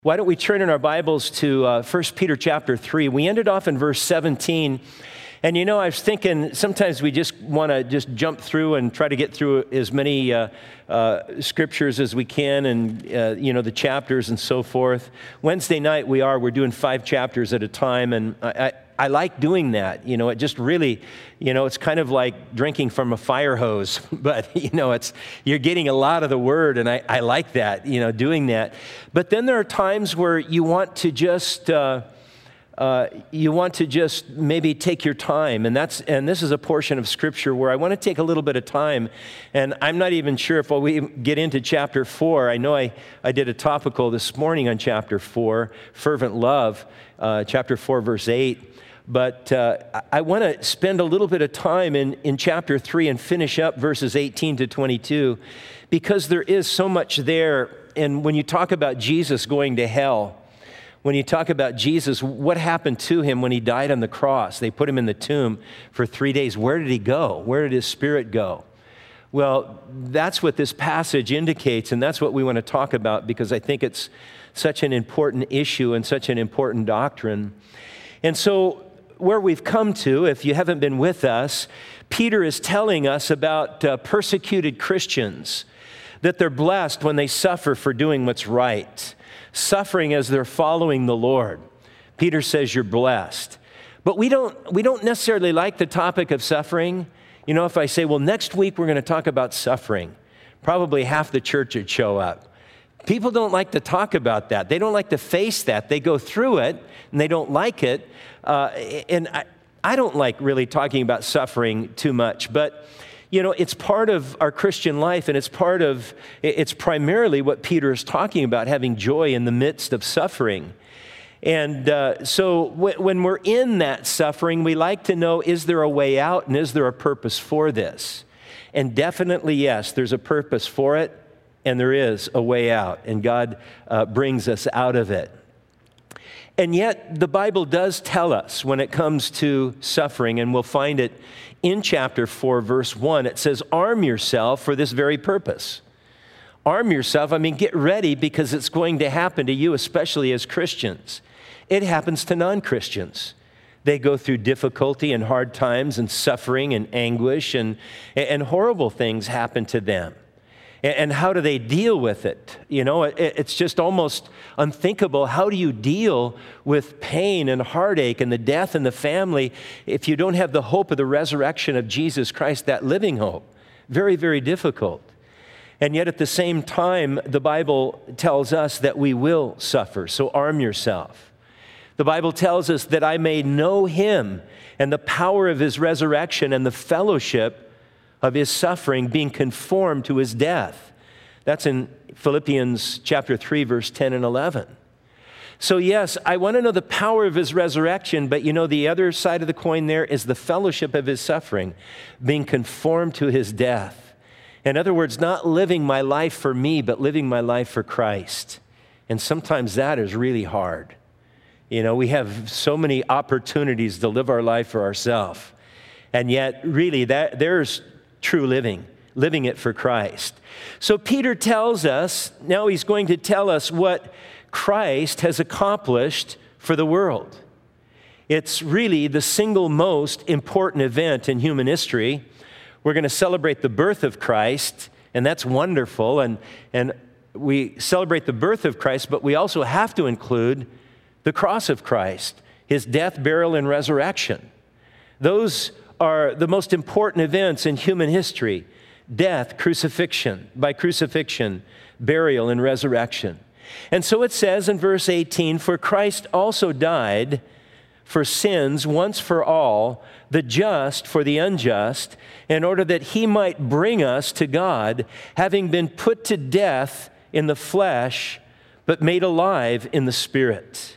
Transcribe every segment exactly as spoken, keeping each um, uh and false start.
Why don't we turn in our Bibles to uh, First Peter chapter three. We ended off in verse seventeen. And you know, I was thinking sometimes we just want to just jump through and try to get through as many uh, uh, scriptures as we can and, uh, you know, the chapters and so forth. Wednesday night we are, we're doing five chapters at a time. And I, I, I like doing that. You know, it just really, you know, it's kind of like drinking from a fire hose. But, you know, it's you're getting a lot of the word. And I, I like that, you know, doing that. But then there are times where you want to just... Uh, Uh, you want to just maybe take your time, and that's and this is a portion of Scripture where I want to take a little bit of time, and I'm not even sure if we get into chapter four. I know I, I did a topical this morning on chapter four, fervent love, uh, chapter four, verse eight, but uh, I want to spend a little bit of time in, in chapter three and finish up verses eighteen to twenty-two, because there is so much there, and when you talk about Jesus going to hell, when you talk about Jesus, what happened to him when he died on the cross? They put him in the tomb for three days. Where did he go? Where did his spirit go? Well, that's what this passage indicates, and that's what we want to talk about because I think it's such an important issue and such an important doctrine. And so where we've come to, if you haven't been with us, Peter is telling us about uh, persecuted Christians, that they're blessed when they suffer for doing what's right, suffering as they're following the Lord. Peter says you're blessed. But we don't we don't necessarily like the topic of suffering. You know, if I say, well, next week we're going to talk about suffering, probably half the church would show up. People don't like to talk about that. They don't like to face that. They go through it, and they don't like it. Uh, and I, I don't like really talking about suffering too much, but you know, it's part of our Christian life, and it's part of, it's primarily what Peter is talking about, having joy in the midst of suffering. And uh, so w- when we're in that suffering, we like to know, is there a way out, and is there a purpose for this? And definitely, yes, there's a purpose for it, and there is a way out, and God uh, brings us out of it. And yet, the Bible does tell us when it comes to suffering, and we'll find it in chapter four, verse one, it says, arm yourself for this very purpose. Arm yourself, I mean, get ready because it's going to happen to you, especially as Christians. It happens to non-Christians. They go through difficulty and hard times and suffering and anguish, and, and horrible things happen to them. And how do they deal with it? You know, it's just almost unthinkable. How do you deal with pain and heartache and the death in the family if you don't have the hope of the resurrection of Jesus Christ, that living hope? Very, very difficult. And yet at the same time, the Bible tells us that we will suffer, so arm yourself. The Bible tells us that I may know him and the power of his resurrection and the fellowship of his suffering, being conformed to his death. That's in Philippians chapter three, verse ten and eleven. So yes, I want to know the power of his resurrection, but you know, the other side of the coin there is the fellowship of his suffering, being conformed to his death. In other words, not living my life for me, but living my life for Christ. And sometimes that is really hard. You know, we have so many opportunities to live our life for ourselves. And yet, really, that there's true living, living it for Christ. So Peter tells us, now he's going to tell us what Christ has accomplished for the world. It's really the single most important event in human history. We're going to celebrate the birth of Christ, and that's wonderful, and, and we celebrate the birth of Christ, but we also have to include the cross of Christ, his death, burial, and resurrection. Those are the most important events in human history: death, crucifixion, by crucifixion, burial, and resurrection. And so it says in verse eighteen, for Christ also died for sins once for all, the just for the unjust, in order that he might bring us to God, having been put to death in the flesh, but made alive in the Spirit.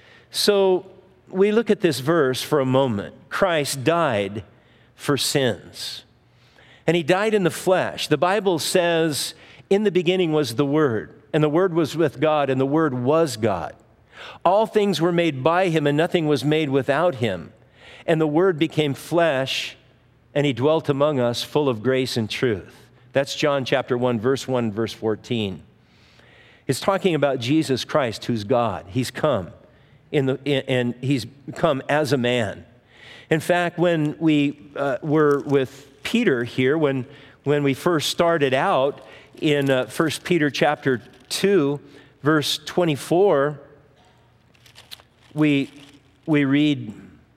So we look at this verse for a moment. Christ died for sins. And he died in the flesh. The Bible says, in the beginning was the Word, and the Word was with God, and the Word was God. All things were made by him, and nothing was made without him. And the Word became flesh, and he dwelt among us, full of grace and truth. That's John chapter one, verse one, verse fourteen. It's talking about Jesus Christ, who's God. He's come, in the, in, and he's come as a man. In fact, when we uh, were with Peter here, when, when we first started out in uh, First Peter chapter two, verse twenty-four, we, we read,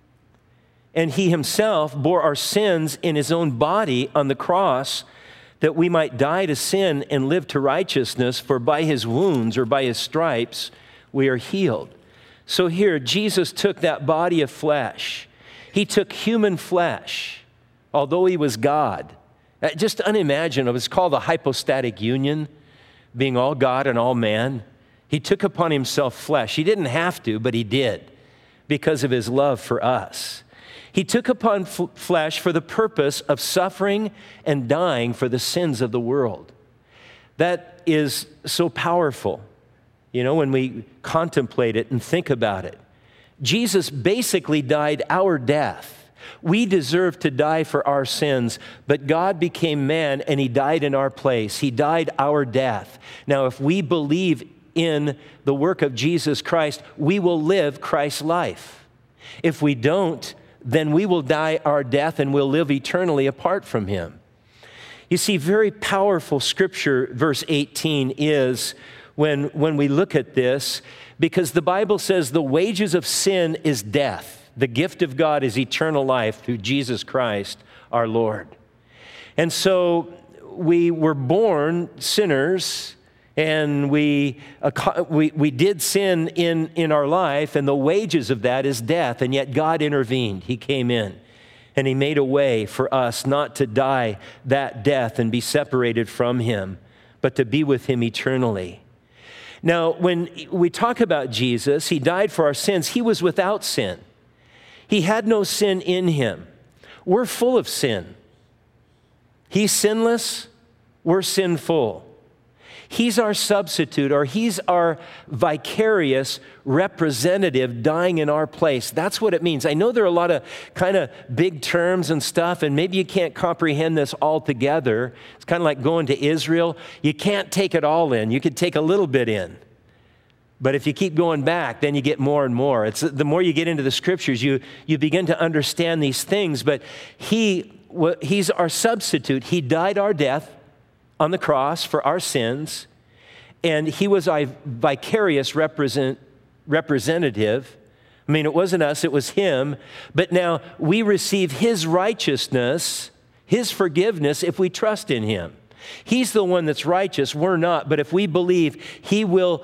"And he himself bore our sins in his own body on the cross, that we might die to sin and live to righteousness, for by his wounds," or by his stripes, "we are healed." So here, Jesus took that body of flesh. He took human flesh, although he was God. Just unimaginable. It's called the hypostatic union, being all God and all man. He took upon himself flesh. He didn't have to, but he did, because of his love for us. He took upon f- flesh for the purpose of suffering and dying for the sins of the world. That is so powerful, you know, when we contemplate it and think about it. Jesus basically died our death. We deserve to die for our sins, but God became man and he died in our place. He died our death. Now, if we believe in the work of Jesus Christ, we will live Christ's life. If we don't, then we will die our death and we'll live eternally apart from him. You see, very powerful scripture, verse eighteen, is when, when we look at this, because the Bible says the wages of sin is death. The gift of God is eternal life through Jesus Christ, our Lord. And so we were born sinners, and we, uh, we, we did sin in, in our life, and the wages of that is death, and yet God intervened. He came in, and he made a way for us not to die that death and be separated from him, but to be with him eternally. Now, when we talk about Jesus, he died for our sins. He was without sin. He had no sin in him. We're full of sin. He's sinless. We're sinful. He's our substitute, or he's our vicarious representative dying in our place. That's what it means. I know there are a lot of kind of big terms and stuff, and maybe you can't comprehend this all together. It's kind of like going to Israel. You can't take it all in. You could take a little bit in. But if you keep going back, then you get more and more. It's the more you get into the scriptures, you, you begin to understand these things. But he, he's our substitute. He died our death on the cross for our sins, and he was our vicarious represent, representative. I mean, it wasn't us, it was him. But now we receive his righteousness, his forgiveness, if we trust in him. He's the one that's righteous, we're not. But if we believe, he will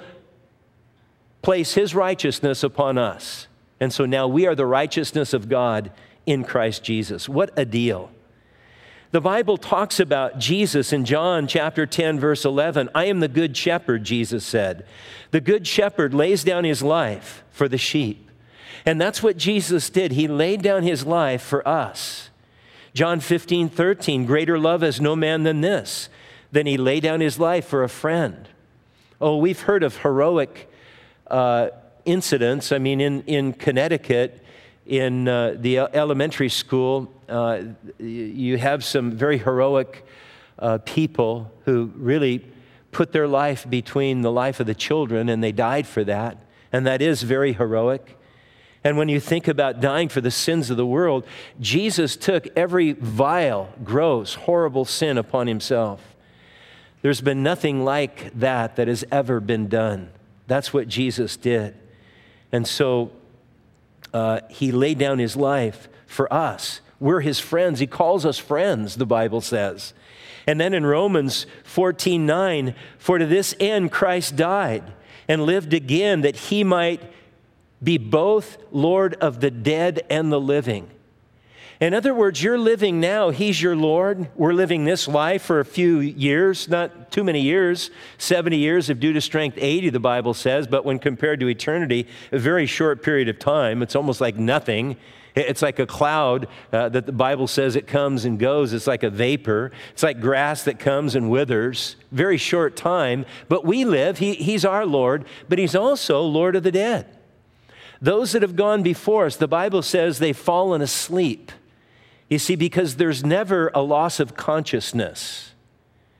place his righteousness upon us. And so now we are the righteousness of God in Christ Jesus. What a deal. The Bible talks about Jesus in John chapter ten, verse eleven. "I am the good shepherd," Jesus said. The good shepherd lays down his life for the sheep. And that's what Jesus did. He laid down his life for us. John fifteen, thirteen, "Greater love has no man than this, than he lay down his life for a friend." Oh, we've heard of heroic uh, incidents. I mean, in, in Connecticut, in uh, the elementary school, uh, you have some very heroic uh, people who really put their life between the life of the children, and they died for that. And that is very heroic. And when you think about dying for the sins of the world, Jesus took every vile, gross, horrible sin upon himself. There's been nothing like that that has ever been done. That's what Jesus did. And so uh, he laid down his life for us. We're his friends. He calls us friends, the Bible says. And then in Romans fourteen nine, "For to this end Christ died and lived again, that he might be both Lord of the dead and the living." In other words, you're living now. He's your Lord. We're living this life for a few years, not too many years. seventy years of due to strength eighty, the Bible says, but when compared to eternity, a very short period of time. It's almost like nothing. It's like a cloud uh, that the Bible says it comes and goes. It's like a vapor. It's like grass that comes and withers. Very short time. But we live. He, he's our Lord, but he's also Lord of the dead. Those that have gone before us, the Bible says they've fallen asleep. You see, because there's never a loss of consciousness.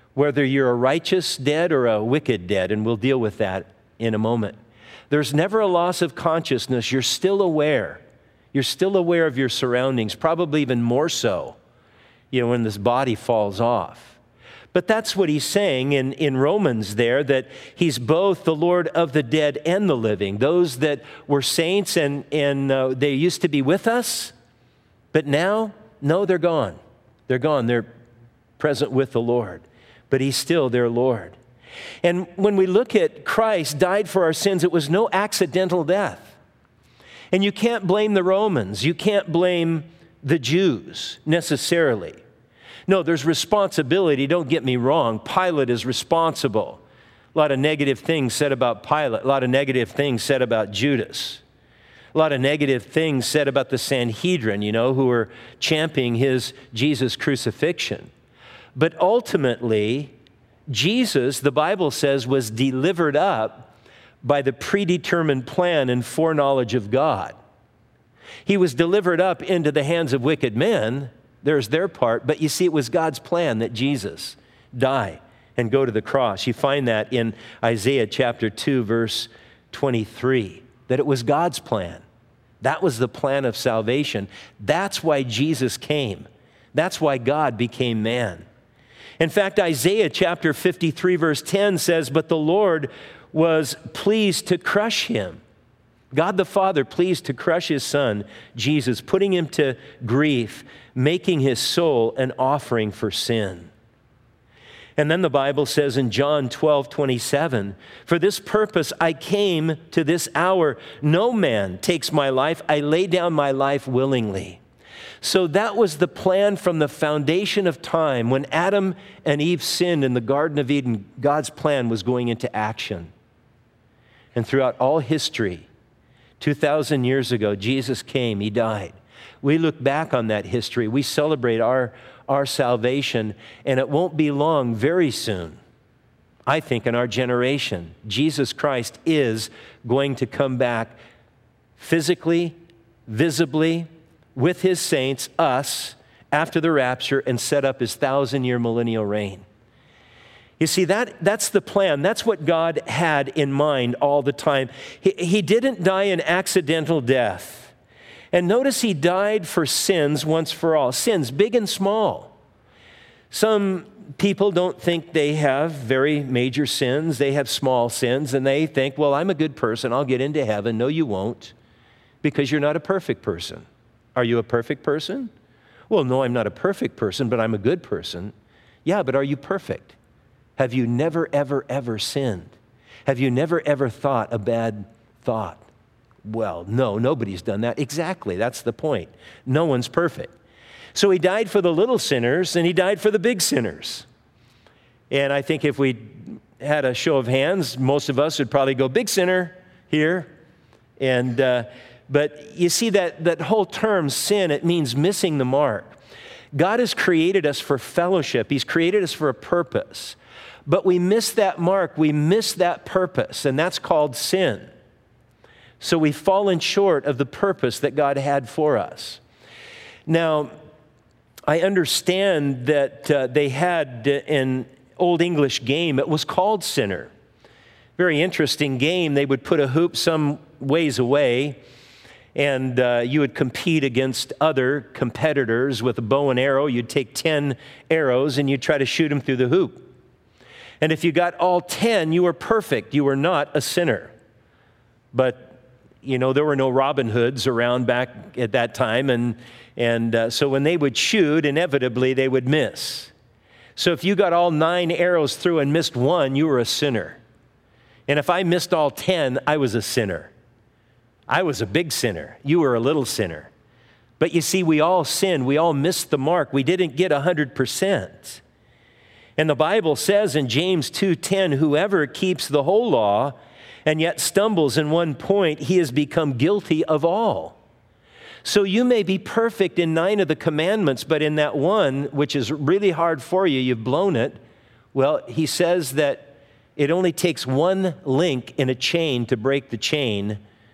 whether you're a righteous dead or a wicked dead, and we'll deal with that in a moment. There's never a loss of consciousness. You're still aware. You're still aware of your surroundings, probably even more so, you know, when this body falls off. But that's what he's saying in, in Romans there, that he's both the Lord of the dead and the living. Those that were saints and, and uh, they used to be with us, but now, no, they're gone. They're gone. They're present with the Lord. But he's still their Lord. And when we look at Christ died for our sins, it was no accidental death. And you can't blame the Romans. You can't blame the Jews necessarily. No, there's responsibility. Don't get me wrong. Pilate is responsible. A lot of negative things said about Pilate. A lot of negative things said about Judas. A lot of negative things said about the Sanhedrin, you know, who were championing his Jesus crucifixion. But ultimately, Jesus, the Bible says, was delivered up by the predetermined plan and foreknowledge of God. He was delivered up into the hands of wicked men. There's their part. But you see, it was God's plan that Jesus die and go to the cross. You find that in Isaiah chapter two, verse twenty-three, that it was God's plan. That was the plan of salvation. That's why Jesus came. That's why God became man. In fact, Isaiah chapter fifty-three, verse ten says, but the Lord was pleased to crush him. God the Father pleased to crush his son, Jesus, putting him to grief, making his soul an offering for sin. And then the Bible says in John twelve, twenty-seven, for this purpose I came to this hour. No man takes my life. I lay down my life willingly. So that was the plan from the foundation of time. When Adam and Eve sinned in the Garden of Eden, God's plan was going into action. And throughout all history, two thousand years ago, Jesus came, he died. We look back on that history. We celebrate our, our salvation, and it won't be long, very soon, I think, in our generation, Jesus Christ is going to come back physically, visibly, with his saints, us, after the rapture, and set up his thousand-year millennial reign. You see, that, that's the plan. That's what God had in mind all the time. He, he didn't die an accidental death. And notice he died for sins once for all. Sins, big and small. Some people don't think they have very major sins. They have small sins, and they think, well, I'm a good person. I'll get into heaven. No, you won't, because you're not a perfect person. Are you a perfect person? Well, no, I'm not a perfect person, but I'm a good person. Yeah, but are you perfect? Have you never, ever, ever sinned? Have you never, ever thought a bad thought? Well, no, nobody's done that. Exactly, that's the point. No one's perfect. So he died for the little sinners, and he died for the big sinners. And I think if we had a show of hands, most of us would probably go, big sinner here. And uh, but you see that, that whole term, sin, it means missing the mark. God has created us for fellowship. He's created us for a purpose. But we miss that mark. We miss that purpose, and that's called sin. So we've fallen short of the purpose that God had for us. Now, I understand that uh, they had an Old English game. It was called Sinner. Very interesting game. They would put a hoop some ways away, and uh, you would compete against other competitors with a bow and arrow. You'd take ten arrows, and you'd try to shoot them through the hoop. And if you got all ten, you were perfect. You were not a sinner. But, you know, there were no Robin Hoods around back at that time, and, and uh, so when they would shoot, inevitably they would miss. So if you got all nine arrows through and missed one, you were a sinner. And if I missed all ten, I was a sinner. I was a big sinner. You were a little sinner. But you see, we all sinned. We all missed the mark. We didn't get one hundred percent. And the Bible says in James two ten, whoever keeps the whole law and yet stumbles in one point, he has become guilty of all. So you may be perfect in nine of the commandments, but in that one, which is really hard for you, you've blown it. Well, he says that it only takes one link in a chain to break the chain,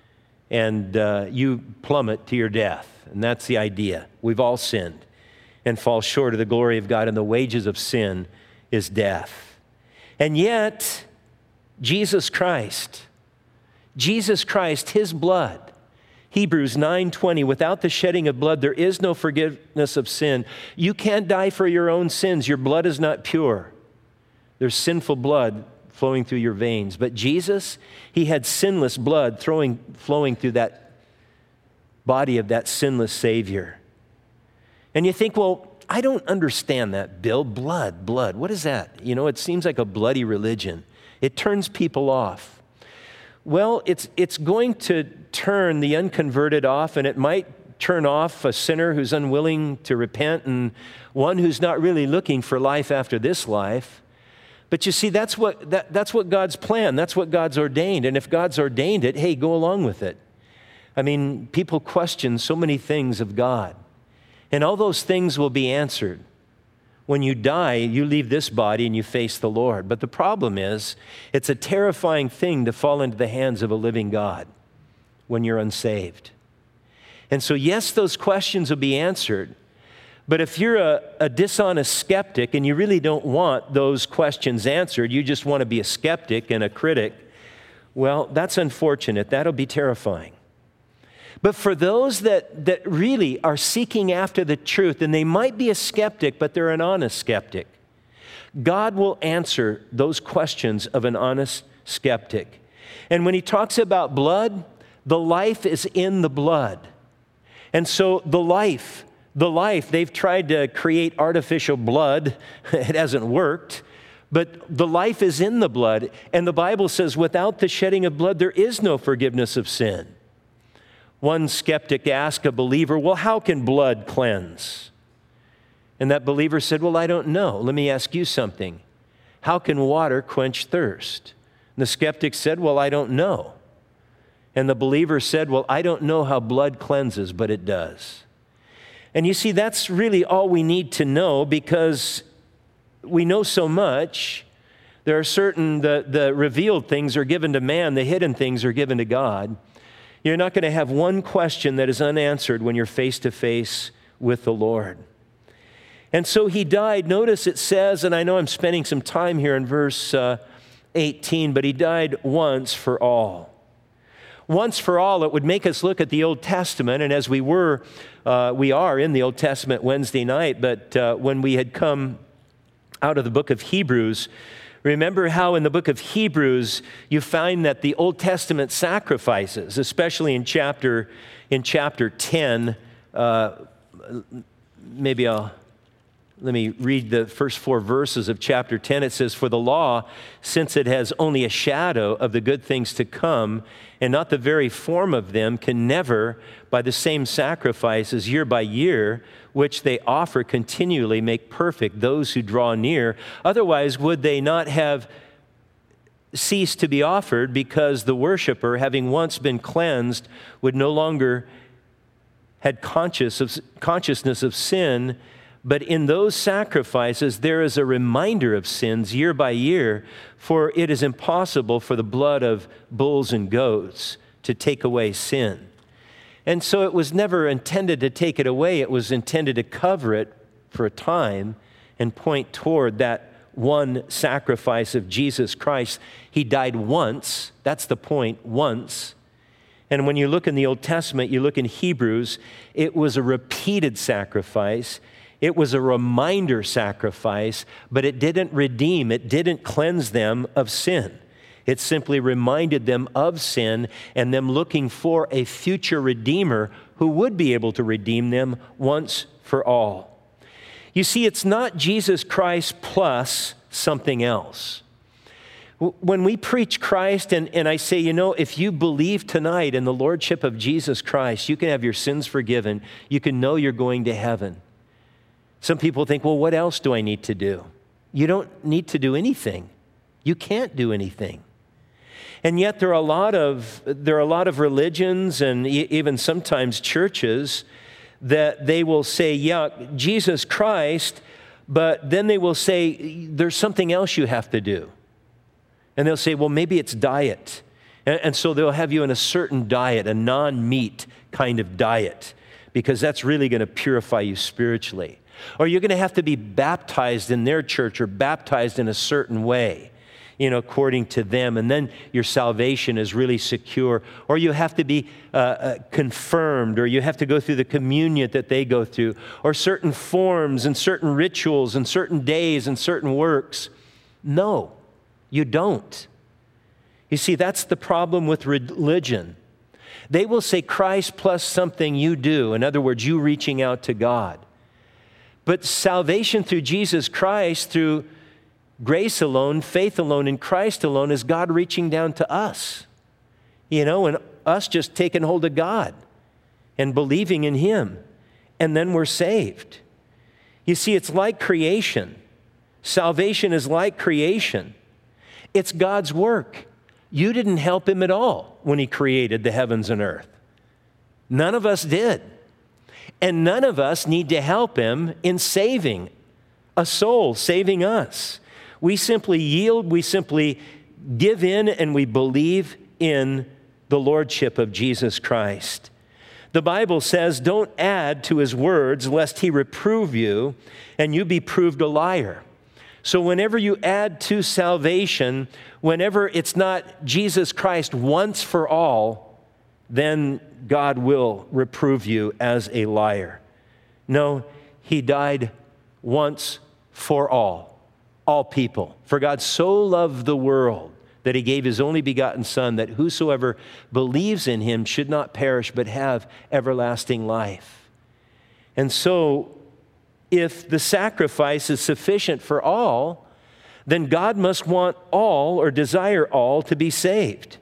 and uh, you plummet to your death. And that's the idea. We've all sinned and fall short of the glory of God, and the wages of sin is death. And yet, Jesus Christ, Jesus Christ, his blood, Hebrews nine twenty, without the shedding of blood, there is no forgiveness of sin. You can't die for your own sins. Your blood is not pure. There's sinful blood flowing through your veins. But Jesus, he had sinless blood throwing, flowing through that body of that sinless Savior. And you think, well, I don't understand that, Bill. Blood, blood, what is that? You know, it seems like a bloody religion. It turns people off. Well, it's, it's going to turn the unconverted off, and it might turn off a sinner who's unwilling to repent and one who's not really looking for life after this life. But you see, that's what, that, that's what God's plan. That's what God's ordained. And if God's ordained it, hey, go along with it. I mean, people question so many things of God. And all those things will be answered. When you die, you leave this body and you face the Lord. But the problem is, it's a terrifying thing to fall into the hands of a living God when you're unsaved. And so, yes, those questions will be answered. But if you're a, a dishonest skeptic and you really don't want those questions answered, you just want to be a skeptic and a critic, well, that's unfortunate. That'll be terrifying. But for those that, that really are seeking after the truth, and they might be a skeptic, but they're an honest skeptic, God will answer those questions of an honest skeptic. And when he talks about blood, the life is in the blood. And so the life, the life, they've tried to create artificial blood. It hasn't worked. But the life is in the blood. And the Bible says, without the shedding of blood, there is no forgiveness of sin. One skeptic asked a believer, well, how can blood cleanse? And that believer said, well, I don't know. Let me ask you something. How can water quench thirst? And the skeptic said, well, I don't know. And the believer said, well, I don't know how blood cleanses, but it does. And you see, that's really all we need to know, because we know so much. There are certain, the, the revealed things are given to man, the hidden things are given to God. You're not going to have one question that is unanswered when you're face to face with the Lord. And so he died. Notice it says, and I know I'm spending some time here in verse uh, eighteen, but he died once for all. Once for all, it would make us look at the Old Testament, and as we were, uh, we are in the Old Testament Wednesday night, but uh, when we had come out of the book of Hebrews, remember how in the book of Hebrews you find that the Old Testament sacrifices, especially in chapter in chapter ten, uh, maybe I'll let me read the first four verses of chapter ten. It says, for the law, since it has only a shadow of the good things to come, and not the very form of them, can never, by the same sacrifices year by year, which they offer continually, make perfect those who draw near. Otherwise, would they not have ceased to be offered, because the worshiper, having once been cleansed, would no longer had conscious of, consciousness of sin. But in those sacrifices, there is a reminder of sins year by year, for it is impossible for the blood of bulls and goats to take away sin. And so it was never intended to take it away. It was intended to cover it for a time and point toward that one sacrifice of Jesus Christ. He died once. That's the point, once. And when you look in the Old Testament, you look in Hebrews, it was a repeated sacrifice. It was a reminder sacrifice, but it didn't redeem, it didn't cleanse them of sin. It simply reminded them of sin and them looking for a future Redeemer who would be able to redeem them once for all. You see, it's not Jesus Christ plus something else. When we preach Christ, and, and I say, you know, if you believe tonight in the Lordship of Jesus Christ, you can have your sins forgiven. You can know you're going to heaven. Some people think, well, what else do I need to do? You don't need to do anything. You can't do anything. And yet there are a lot of there are a lot of religions and e- even sometimes churches that they will say, yeah, Jesus Christ, but then they will say, there's something else you have to do. And they'll say, well, maybe it's diet. And, and so they'll have you in a certain diet, a non-meat kind of diet, because that's really going to purify you spiritually. Or you're going to have to be baptized in their church or baptized in a certain way, you know, according to them. And then your salvation is really secure. Or you have to be uh, uh, confirmed, or you have to go through the communion that they go through, or certain forms and certain rituals and certain days and certain works. No, you don't. You see, that's the problem with religion. They will say Christ plus something you do. In other words, you reaching out to God. But salvation through Jesus Christ, through grace alone, faith alone, in Christ alone, is God reaching down to us. You know, and us just taking hold of God and believing in Him. And then we're saved. You see, it's like creation. Salvation is like creation. It's God's work. You didn't help Him at all when He created the heavens and earth. None of us did. And none of us need to help Him in saving a soul, saving us. We simply yield, we simply give in, and we believe in the lordship of Jesus Christ. The Bible says, don't add to His words, lest He reprove you, and you be proved a liar. So whenever you add to salvation, whenever it's not Jesus Christ once for all, then God will reprove you as a liar. No, He died once for all, all people. For God so loved the world that He gave His only begotten Son, that whosoever believes in Him should not perish but have everlasting life. And so, if the sacrifice is sufficient for all, then God must want all or desire all to be saved.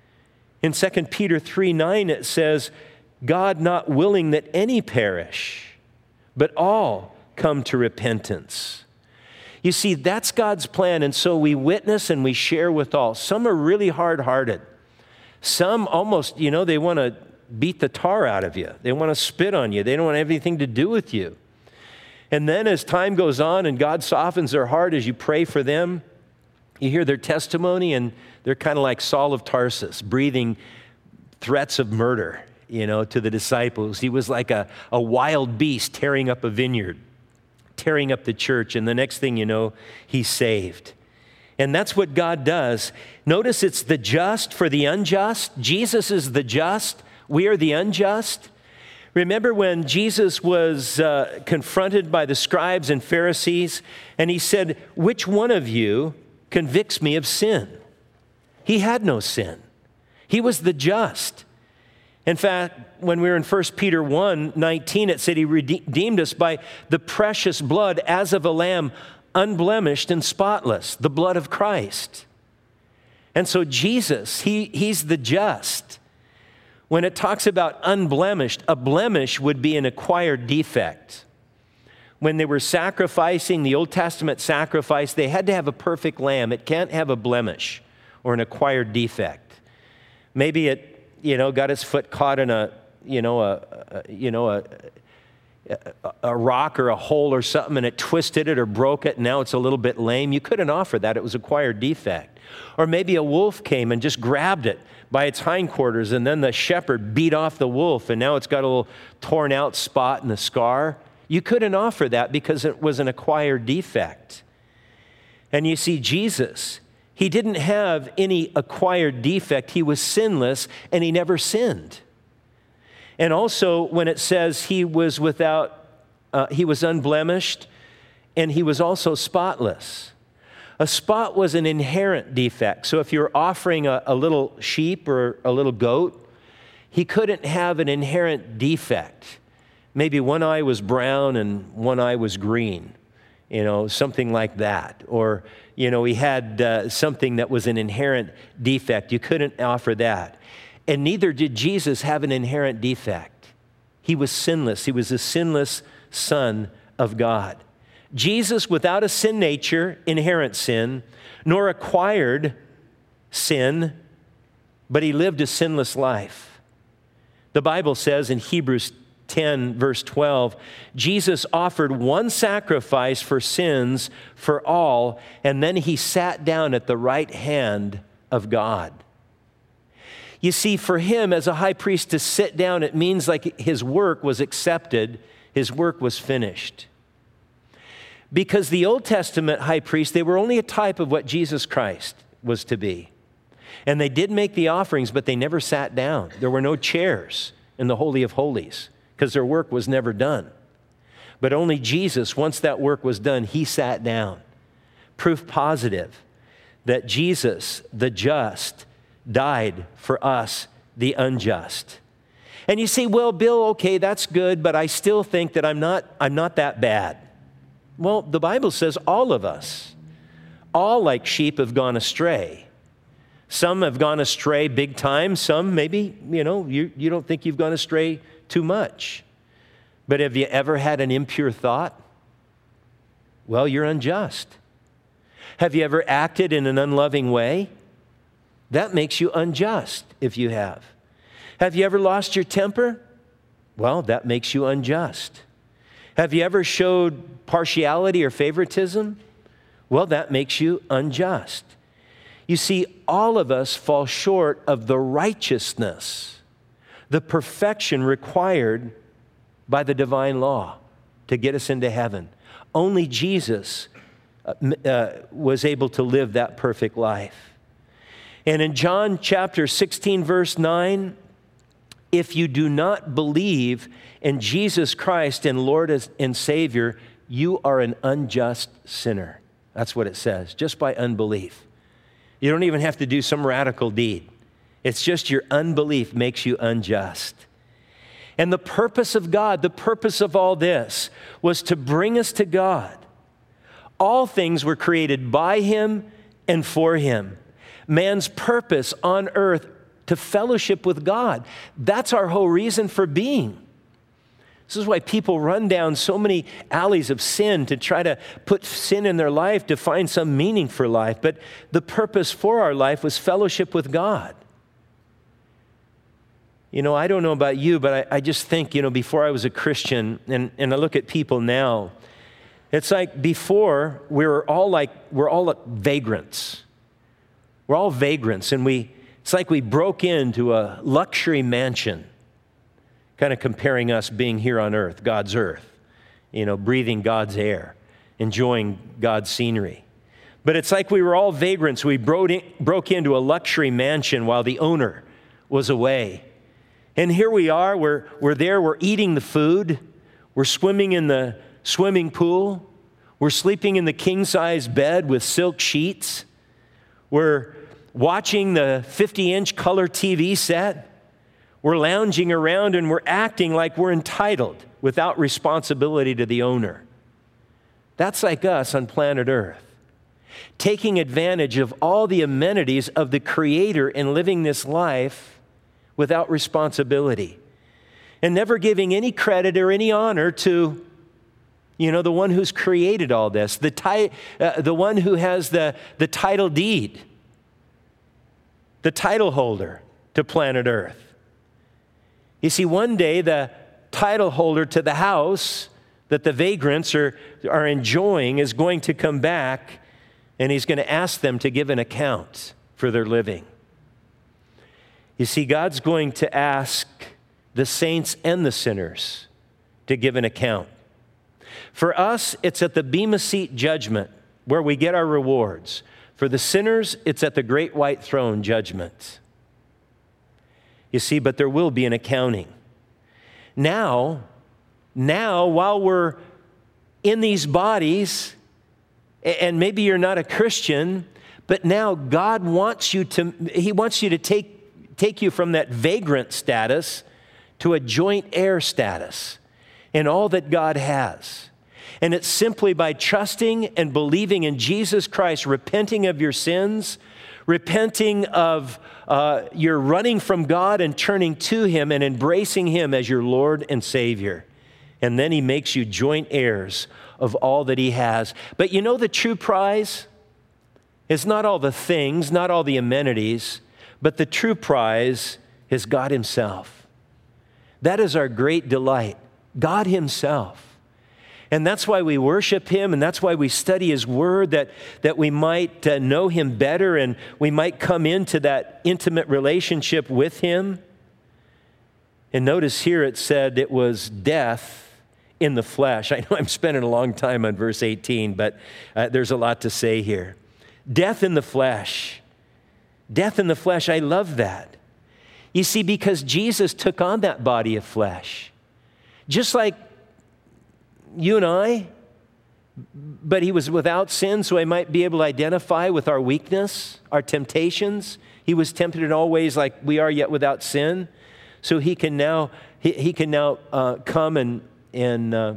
In Second Peter three nine, it says, God not willing that any perish, but all come to repentance. You see, that's God's plan, and so we witness and we share with all. Some are really hard-hearted. Some almost, you know, they want to beat the tar out of you. They want to spit on you. They don't want anything to do with you. And then as time goes on and God softens their heart as you pray for them, you hear their testimony and they're kind of like Saul of Tarsus, breathing threats of murder, you know, to the disciples. He was like a, a wild beast tearing up a vineyard, tearing up the church, and the next thing you know, he's saved. And that's what God does. Notice it's the just for the unjust. Jesus is the just. We are the unjust. Remember when Jesus was uh, confronted by the scribes and Pharisees, and He said, which one of you convicts me of sin? He had no sin. He was the just. In fact, when we were in First Peter one nineteen, it said He redeemed us by the precious blood as of a lamb, unblemished and spotless, the blood of Christ. And so Jesus, he, He's the just. When it talks about unblemished, a blemish would be an acquired defect. When they were sacrificing, the Old Testament sacrifice, they had to have a perfect lamb. It can't have a blemish or an acquired defect. Maybe it, you know, got its foot caught in a, you know, a, a you know, a, a, a rock or a hole or something, and it twisted it or broke it, and now it's a little bit lame. You couldn't offer that. It was acquired defect. Or maybe a wolf came and just grabbed it by its hindquarters, and then the shepherd beat off the wolf, and now it's got a little torn out spot and a scar. You couldn't offer that because it was an acquired defect. And you see, Jesus, He didn't have any acquired defect. He was sinless, and He never sinned. And also, when it says He was without, uh, He was unblemished, and He was also spotless. A spot was an inherent defect. So if you're offering a, a little sheep or a little goat, He couldn't have an inherent defect. Maybe one eye was brown and one eye was green, you know, something like that. Or, you know, He had uh, something that was an inherent defect. You couldn't offer that. And neither did Jesus have an inherent defect. He was sinless. He was a sinless Son of God. Jesus, without a sin nature, inherent sin, nor acquired sin, but He lived a sinless life. The Bible says in Hebrews ten, verse twelve, Jesus offered one sacrifice for sins for all, and then He sat down at the right hand of God. You see, for Him as a high priest to sit down, it means like His work was accepted, His work was finished. Because the Old Testament high priests, they were only a type of what Jesus Christ was to be. And they did make the offerings, but they never sat down. There were no chairs in the Holy of Holies because their work was never done. But only Jesus, once that work was done, he sat down. Proof positive that Jesus, the just, died for us, the unjust. And you say, well, Bill, okay, that's good, but I still think that I'm not, I'm not that bad. Well, the Bible says all of us, all like sheep have gone astray. Some have gone astray big time. Some maybe, you know, you, you don't think you've gone astray too much. But have you ever had an impure thought? Well, you're unjust. Have you ever acted in an unloving way? That makes you unjust if you have. Have you ever lost your temper? Well, that makes you unjust. Have you ever showed partiality or favoritism? Well, that makes you unjust. You see, all of us fall short of the righteousness, the perfection required by the divine law to get us into heaven. Only Jesus uh, uh, was able to live that perfect life. And in John chapter sixteen, verse nine, if you do not believe in Jesus Christ and Lord and Savior, you are an unjust sinner. That's what it says, just by unbelief. You don't even have to do some radical deed. It's just your unbelief makes you unjust. And the purpose of God, the purpose of all this, was to bring us to God. All things were created by Him and for Him. Man's purpose on earth to fellowship with God. That's our whole reason for being. This is why people run down so many alleys of sin to try to put sin in their life to find some meaning for life. But the purpose for our life was fellowship with God. You know, I don't know about you, but I, I just think, you know, before I was a Christian, and, and I look at people now, it's like before we were all like, we're all like vagrants. We're all vagrants, and we, it's like we broke into a luxury mansion, kind of comparing us being here on earth, God's earth, you know, breathing God's air, enjoying God's scenery. But it's like we were all vagrants. We broke, in, broke into a luxury mansion while the owner was away. And here we are, we're, we're there, we're eating the food, we're swimming in the swimming pool, we're sleeping in the king-size bed with silk sheets, we're watching the fifty-inch color T V set, we're lounging around and we're acting like we're entitled without responsibility to the owner. That's like us on planet Earth, taking advantage of all the amenities of the Creator and living this life without responsibility, and never giving any credit or any honor to, you know, the one who's created all this, the, ti- uh, the one who has the, the title deed, the title holder to planet Earth. You see, one day the title holder to the house that the vagrants are, are enjoying is going to come back, and he's going to ask them to give an account for their living. You see, God's going to ask the saints and the sinners to give an account. For us, it's at the Bema Seat judgment where we get our rewards. For the sinners, it's at the great white throne judgment. You see, but there will be an accounting. Now, now, while we're in these bodies, and maybe you're not a Christian, but now God wants you to, He wants you to take take you from that vagrant status to a joint heir status in all that God has. And it's simply by trusting and believing in Jesus Christ, repenting of your sins, repenting of uh, your running from God and turning to Him and embracing Him as your Lord and Savior. And then He makes you joint heirs of all that He has. But you know the true prize? It's not all the things, not all the amenities, but the true prize is God Himself. That is our great delight, God Himself. And that's why we worship Him, and that's why we study His Word, that, that we might uh, know Him better and we might come into that intimate relationship with Him. And notice here it said it was death in the flesh. I know I'm spending a long time on verse eighteen, but uh, there's a lot to say here. Death in the flesh. Death in the flesh, I love that. You see, because Jesus took on that body of flesh, just like you and I, but he was without sin, so he might be able to identify with our weakness, our temptations. He was tempted in all ways like we are, yet without sin. So he can now he, he can now uh, come and and uh,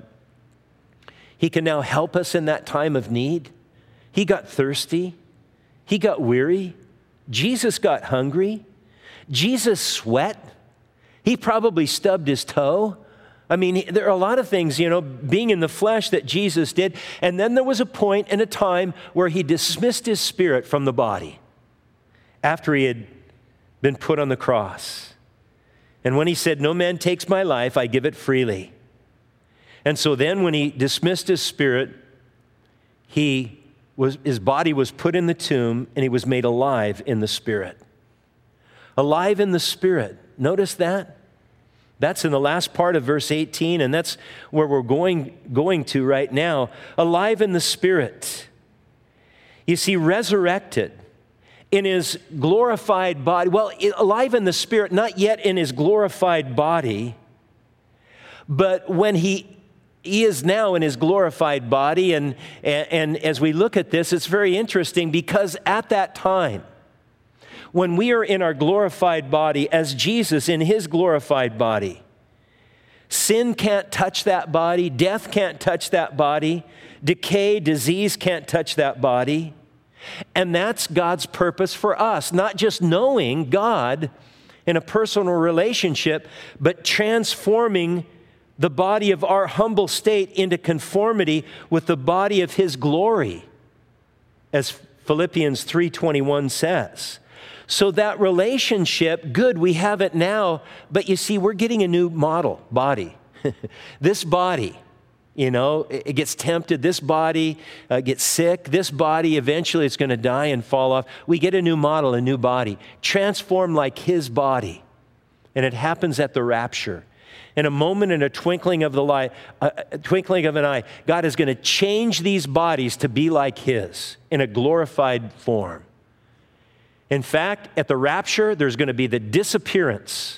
he can now help us in that time of need. He got thirsty. He got weary. Jesus got hungry. Jesus sweat. He probably stubbed his toe. I mean, there are a lot of things, you know, being in the flesh that Jesus did. And then there was a point and a time where he dismissed his spirit from the body after he had been put on the cross. And when he said, "No man takes my life, I give it freely." And so then when he dismissed his spirit, he was, his body was put in the tomb and he was made alive in the spirit. Alive in the spirit. Notice that? That's in the last part of verse eighteen, and that's where we're going, going to right now. Alive in the Spirit. You see, resurrected in his glorified body. Well, alive in the Spirit, not yet in his glorified body, but when he, he is now in his glorified body. And, and, and as we look at this, it's very interesting because at that time, when we are in our glorified body, as Jesus in his glorified body, sin can't touch that body, death can't touch that body, decay, disease can't touch that body. And that's God's purpose for us, not just knowing God in a personal relationship, but transforming the body of our humble state into conformity with the body of his glory, as Philippians three twenty-one says. So that relationship, good, we have it now, but you see, we're getting a new model body. This body, you know, it gets tempted. This body uh, gets sick. This body, eventually it's going to die and fall off. We get a new model, a new body, transformed like his body. And it happens at the rapture. In a moment, in a twinkling of the eye, a twinkling of an eye, God is going to change these bodies to be like his in a glorified form. In fact, at the rapture, there's going to be the disappearance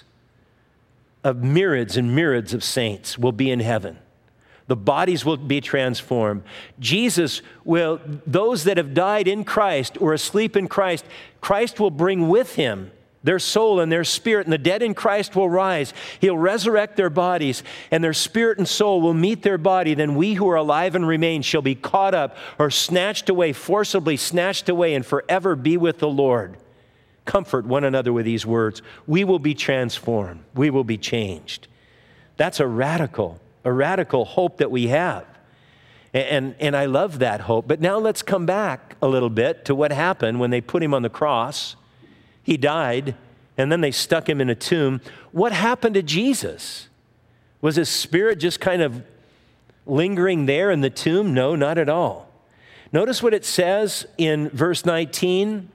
of myriads and myriads of saints will be in heaven. The bodies will be transformed. Jesus will, those that have died in Christ or asleep in Christ, Christ will bring with him their soul and their spirit, and the dead in Christ will rise. He'll resurrect their bodies, and their spirit and soul will meet their body. Then we who are alive and remain shall be caught up or snatched away, forcibly snatched away, and forever be with the Lord. Comfort one another with these words. We will be transformed. We will be changed. That's a radical, a radical hope that we have. And, and, and I love that hope. But now let's come back a little bit to what happened when they put him on the cross. He died, and then they stuck him in a tomb. What happened to Jesus? Was his spirit just kind of lingering there in the tomb? No, not at all. Notice what it says in verse nineteen.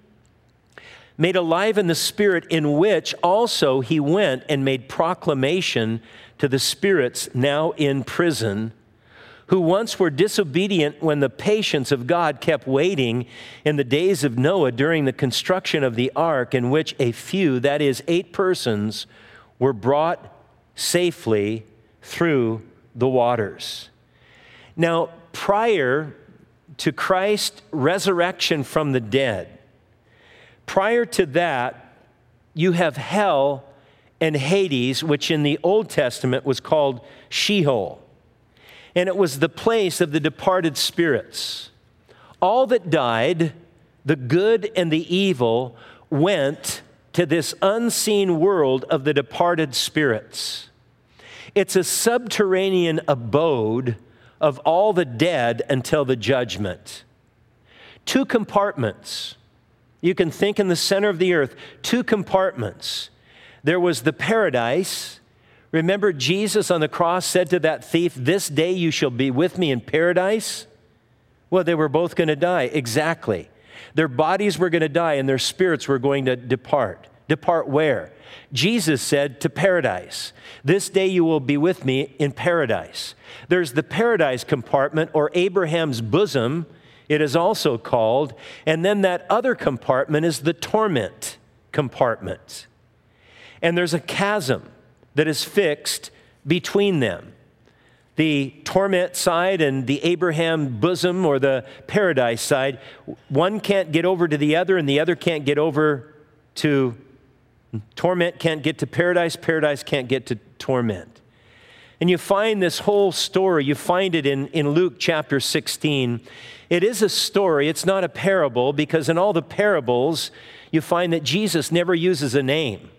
Made alive in the Spirit, in which also he went and made proclamation to the spirits now in prison, who once were disobedient when the patience of God kept waiting in the days of Noah during the construction of the ark, in which a few, that is, eight persons, were brought safely through the waters. Now, prior to Christ's resurrection from the dead, prior to that, you have hell and Hades, which in the Old Testament was called Sheol. And it was the place of the departed spirits. All that died, the good and the evil, went to this unseen world of the departed spirits. It's a subterranean abode of all the dead until the judgment. Two compartments. You can think in the center of the earth, two compartments. There was the paradise. Remember, Jesus on the cross said to that thief, "This day you shall be with me in paradise." Well, they were both going to die. Exactly. Their bodies were going to die and their spirits were going to depart Depart where? Jesus said, to paradise. This day you will be with me in paradise. There's the paradise compartment, or Abraham's bosom, it is also called. And then that other compartment is the torment compartment. And there's a chasm that is fixed between them. The torment side and the Abraham bosom, or the paradise side, one can't get over to the other, and the other can't get over to torment, can't get to paradise, paradise can't get to torment. And you find this whole story, you find it in, in Luke chapter sixteen. It is a story, it's not a parable, because in all the parables, you find that Jesus never uses a name.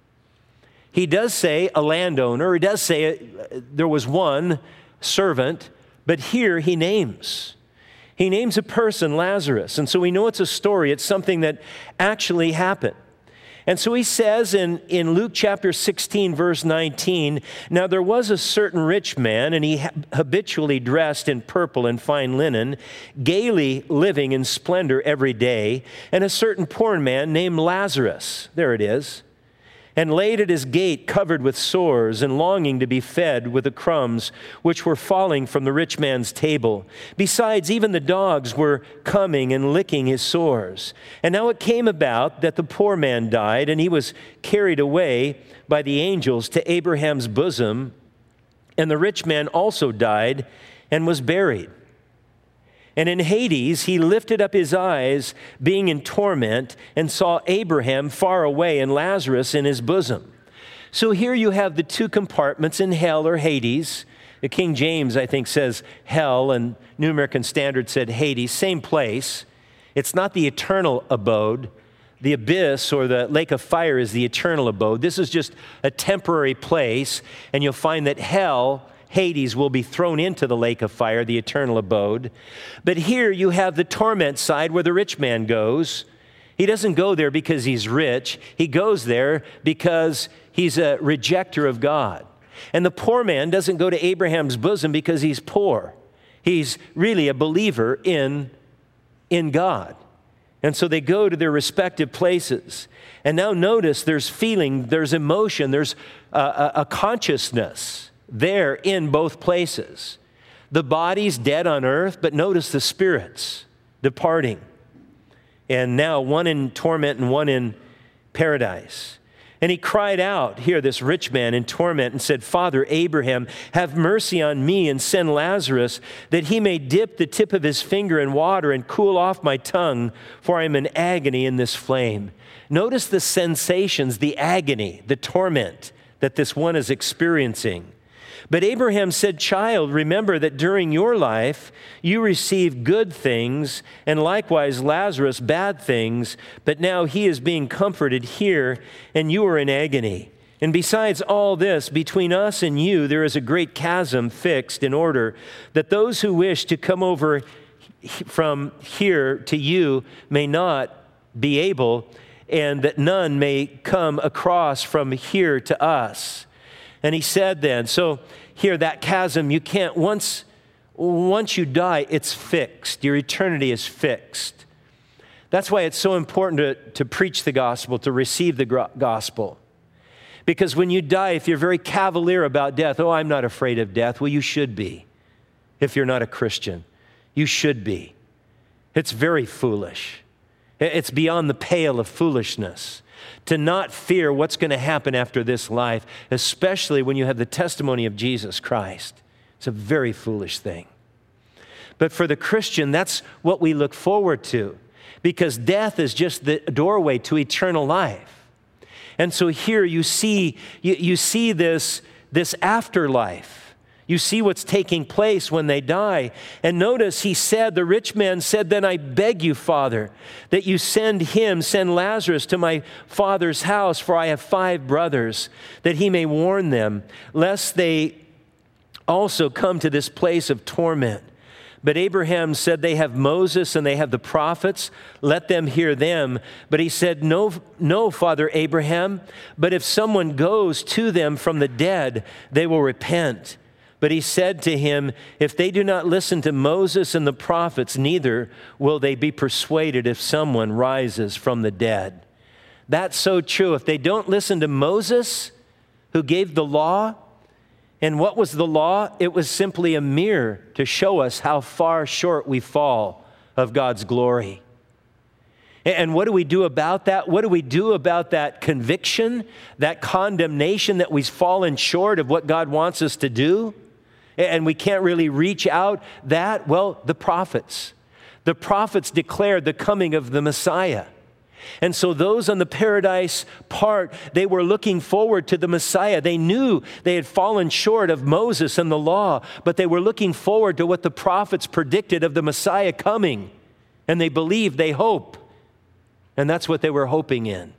He does say a landowner, he does say there was one servant, but here he names. He names a person, Lazarus, and so we know it's a story, it's something that actually happened. And so he says in, in Luke chapter sixteen, verse nineteen, now there was a certain rich man, and he habitually dressed in purple and fine linen, gaily living in splendor every day, and a certain poor man named Lazarus, there it is, and laid at his gate covered with sores and longing to be fed with the crumbs which were falling from the rich man's table. Besides, even the dogs were coming and licking his sores. And now it came about that the poor man died, and he was carried away by the angels to Abraham's bosom. And the rich man also died and was buried. And in Hades, he lifted up his eyes, being in torment, and saw Abraham far away and Lazarus in his bosom. So here you have the two compartments in hell, or Hades. The King James, I think, says hell, and New American Standard said Hades, same place. It's not the eternal abode. The abyss, or the lake of fire, is the eternal abode. This is just a temporary place, and you'll find that hell, Hades, will be thrown into the lake of fire, the eternal abode. But here you have the torment side where the rich man goes. He doesn't go there because he's rich. He goes there because he's a rejecter of God. And the poor man doesn't go to Abraham's bosom because he's poor. He's really a believer in, in God. And so they go to their respective places. And now notice there's feeling, there's emotion, there's a, a, a consciousness there in both places. The body's dead on earth, but notice the spirits departing. And now one in torment and one in paradise. And he cried out, here, this rich man in torment, and said, Father Abraham, have mercy on me and send Lazarus, that he may dip the tip of his finger in water and cool off my tongue, for I am in agony in this flame. Notice the sensations, the agony, the torment that this one is experiencing. But Abraham said, Child, remember that during your life you received good things, and likewise Lazarus bad things, but now he is being comforted here, and you are in agony. And besides all this, between us and you there is a great chasm fixed, in order that those who wish to come over from here to you may not be able, and that none may come across from here to us. And he said then, so here, that chasm, you can't, once, once you die, it's fixed. Your eternity is fixed. That's why it's so important to, to preach the gospel, to receive the gospel. Because when you die, if you're very cavalier about death, oh, I'm not afraid of death, well, you should be. If you're not a Christian, you should be. It's very foolish. It's beyond the pale of foolishness to not fear what's going to happen after this life, especially when you have the testimony of Jesus Christ. It's a very foolish thing. But for the Christian, that's what we look forward to, because death is just the doorway to eternal life. And so here you see, you, you see this, this afterlife. You see what's taking place when they die. And notice he said, the rich man said, then I beg you, Father, that you send him, send Lazarus to my father's house, for I have five brothers, that he may warn them, lest they also come to this place of torment. But Abraham said, they have Moses and they have the prophets, let them hear them. But he said, no, no, Father Abraham, but if someone goes to them from the dead, they will repent. But he said to him, if they do not listen to Moses and the prophets, neither will they be persuaded if someone rises from the dead. That's so true. If they don't listen to Moses, who gave the law, and what was the law? It was simply a mirror to show us how far short we fall of God's glory. And what do we do about that? What do we do about that conviction, that condemnation that we've fallen short of what God wants us to do? And we can't really reach out that? Well, the prophets. The prophets declared the coming of the Messiah. And so those on the paradise part, they were looking forward to the Messiah. They knew they had fallen short of Moses and the law, but they were looking forward to what the prophets predicted of the Messiah coming. And they believed, they hope. And that's what they were hoping in.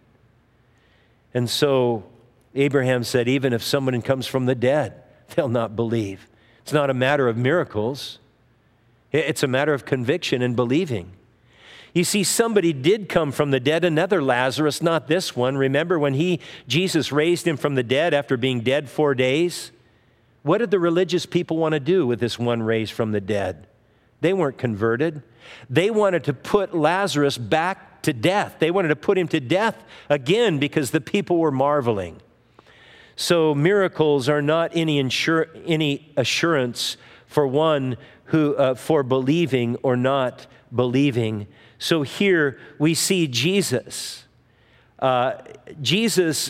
And so Abraham said, even if someone comes from the dead, they'll not believe. It's not a matter of miracles. It's a matter of conviction and believing. You see, somebody did come from the dead, another Lazarus, not this one. Remember when he, Jesus raised him from the dead after being dead four days? What did the religious people want to do with this one raised from the dead? They weren't converted. They wanted to put Lazarus back to death. They wanted to put him to death again because the people were marveling. So miracles are not any, insur- any assurance for one who, uh, for believing or not believing. So here we see Jesus. Uh, Jesus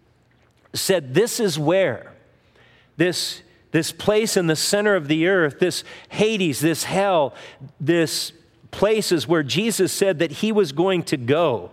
said, this is where, this, this place in the center of the earth, this Hades, this hell, this place is where Jesus said that he was going to go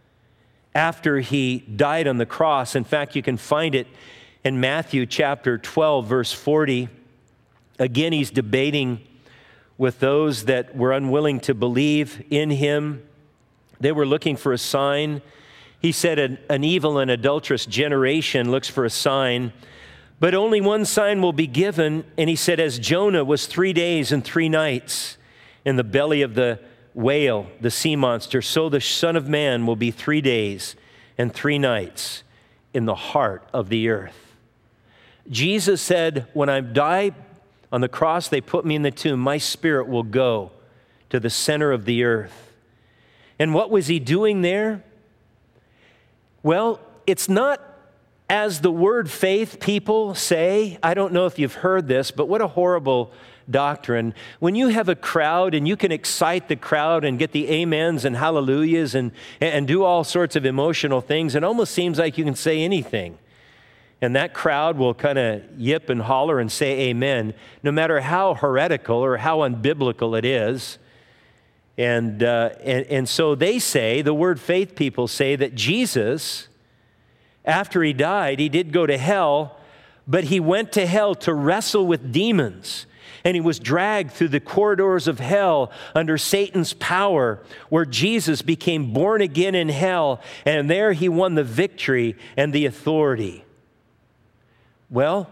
after he died on the cross. In fact, you can find it in Matthew chapter twelve, verse forty. Again, he's debating with those that were unwilling to believe in him. They were looking for a sign. He said, an, an evil and adulterous generation looks for a sign, but only one sign will be given. And he said, as Jonah was three days and three nights in the belly of the whale, the sea monster, so the Son of Man will be three days and three nights in the heart of the earth. Jesus said, when I die on the cross, they put me in the tomb, my spirit will go to the center of the earth. And what was he doing there? Well, it's not as the word faith people say. I don't know if you've heard this, but what a horrible doctrine. When you have a crowd and you can excite the crowd and get the amens and hallelujahs and, and do all sorts of emotional things, it almost seems like you can say anything. And that crowd will kind of yip and holler and say amen, no matter how heretical or how unbiblical it is. And, uh, and, and so they say, the word faith people say that Jesus, after he died, he did go to hell, but he went to hell to wrestle with demons. And he was dragged through the corridors of hell under Satan's power, where Jesus became born again in hell, and there he won the victory and the authority. Well,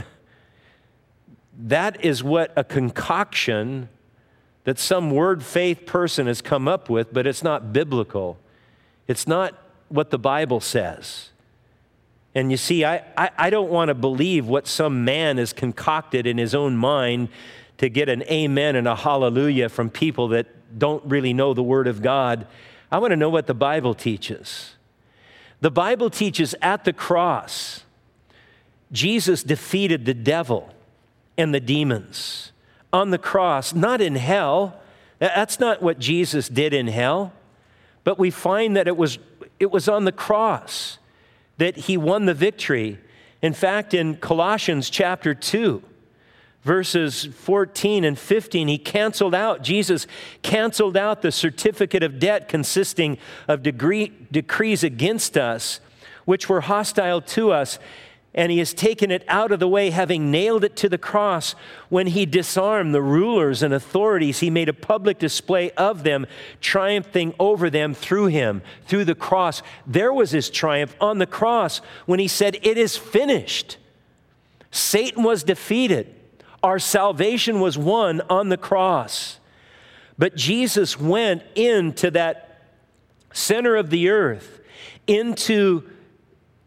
that is what a concoction that some word faith person has come up with, but it's not biblical. It's not what the Bible says. And you see, I, I, I don't want to believe what some man has concocted in his own mind to get an amen and a hallelujah from people that don't really know the Word of God. I want to know what the Bible teaches. The Bible teaches at the cross, Jesus defeated the devil and the demons on the cross, not in hell. That's not what Jesus did in hell. But we find that it was, it was on the cross that he won the victory. In fact, in Colossians chapter two, verses fourteen and fifteen, he canceled out, Jesus canceled out the certificate of debt consisting of degree, decrees against us, which were hostile to us. And he has taken it out of the way, having nailed it to the cross. When he disarmed the rulers and authorities, he made a public display of them, triumphing over them through him, through the cross. There was his triumph on the cross when he said, it is finished. Satan was defeated. Our salvation was won on the cross. But Jesus went into that center of the earth, into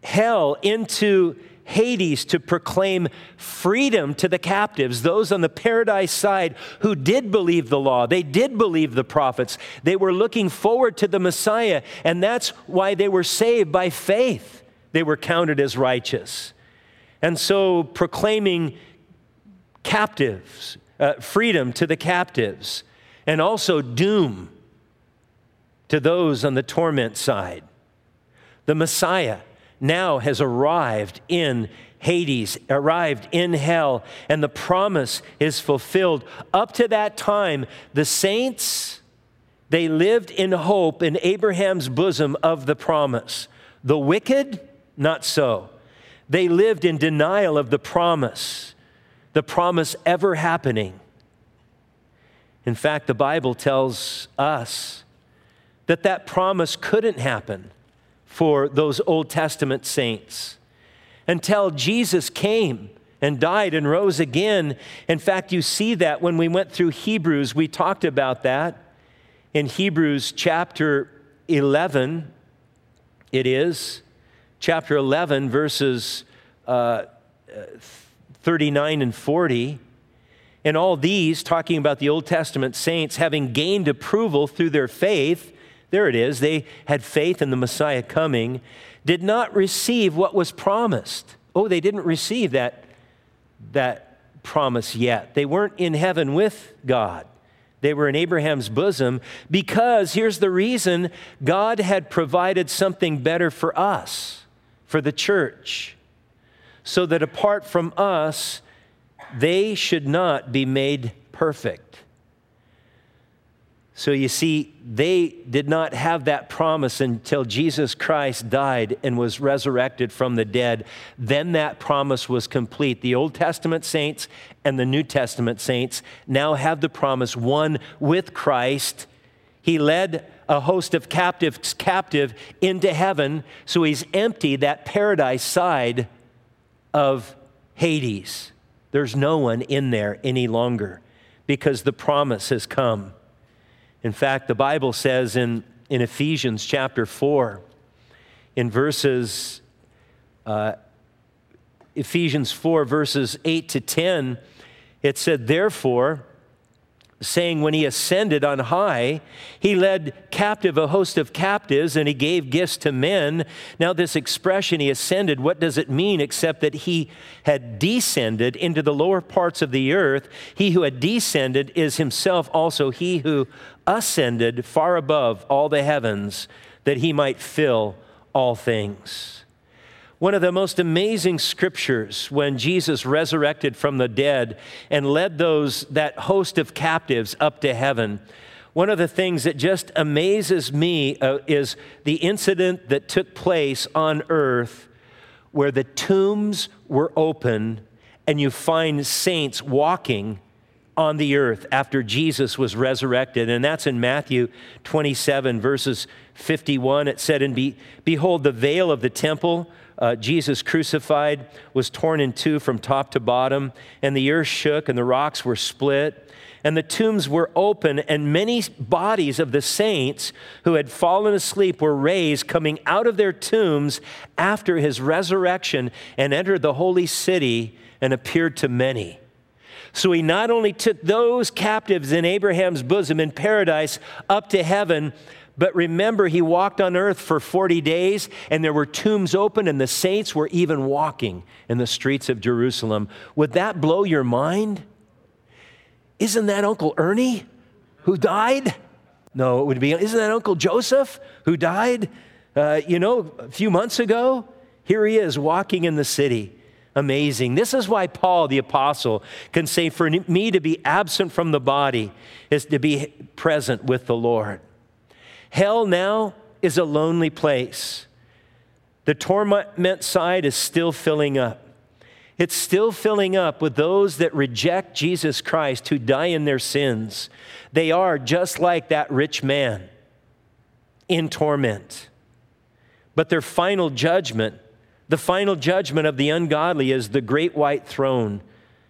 hell, into Hades, to proclaim freedom to the captives, those on the paradise side who did believe the law. They did believe the prophets. They were looking forward to the Messiah, and that's why they were saved by faith. They were counted as righteous. And so proclaiming captives, uh, freedom to the captives, and also doom to those on the torment side. The Messiah now has arrived in Hades, arrived in hell, and the promise is fulfilled. Up to that time, the saints, they lived in hope in Abraham's bosom of the promise. The wicked, not so. They lived in denial of the promise, the promise ever happening. In fact, the Bible tells us that that promise couldn't happen for those Old Testament saints until Jesus came and died and rose again. In fact, you see that when we went through Hebrews, we talked about that. In Hebrews chapter eleven, it is, chapter eleven, verses uh, thirty-nine and forty. And all these, talking about the Old Testament saints, having gained approval through their faith, there it is, they had faith in the Messiah coming, did not receive what was promised. Oh, they didn't receive that, that promise yet. They weren't in heaven with God. They were in Abraham's bosom because, here's the reason, God had provided something better for us, for the church, so that apart from us, they should not be made perfect. So you see, they did not have that promise until Jesus Christ died and was resurrected from the dead. Then that promise was complete. The Old Testament saints and the New Testament saints now have the promise, one with Christ. He led a host of captives captive into heaven, so he's emptied that paradise side of Hades. There's no one in there any longer because the promise has come. In fact, the Bible says in, in Ephesians chapter four, in verses, uh, Ephesians four, verses eight to ten, it said, therefore, saying when he ascended on high, he led captive a host of captives and he gave gifts to men. Now this expression, he ascended, what does it mean except that he had descended into the lower parts of the earth? He who had descended is himself also he who ascended far above all the heavens that he might fill all things. One of the most amazing scriptures when Jesus resurrected from the dead and led those, that host of captives up to heaven. One of the things that just amazes me uh, is the incident that took place on earth where the tombs were open and you find saints walking on the earth after Jesus was resurrected. And that's in Matthew twenty-seven, verses fifty-one. It said, and be, behold, the veil of the temple, Uh, Jesus crucified, was torn in two from top to bottom, and the earth shook, and the rocks were split, and the tombs were open, and many bodies of the saints who had fallen asleep were raised, coming out of their tombs after his resurrection, and entered the holy city and appeared to many. So he not only took those captives in Abraham's bosom in paradise up to heaven, but remember, he walked on earth for forty days, and there were tombs open, and the saints were even walking in the streets of Jerusalem. Would that blow your mind? Isn't that Uncle Ernie who died? No, it would be, isn't that Uncle Joseph who died, uh, you know, a few months ago? Here he is walking in the city. Amazing. This is why Paul, the apostle, can say, for me to be absent from the body is to be present with the Lord. Hell now is a lonely place. The torment side is still filling up. It's still filling up with those that reject Jesus Christ, who die in their sins. They are just like that rich man in torment. But their final judgment, the final judgment of the ungodly, is the great white throne,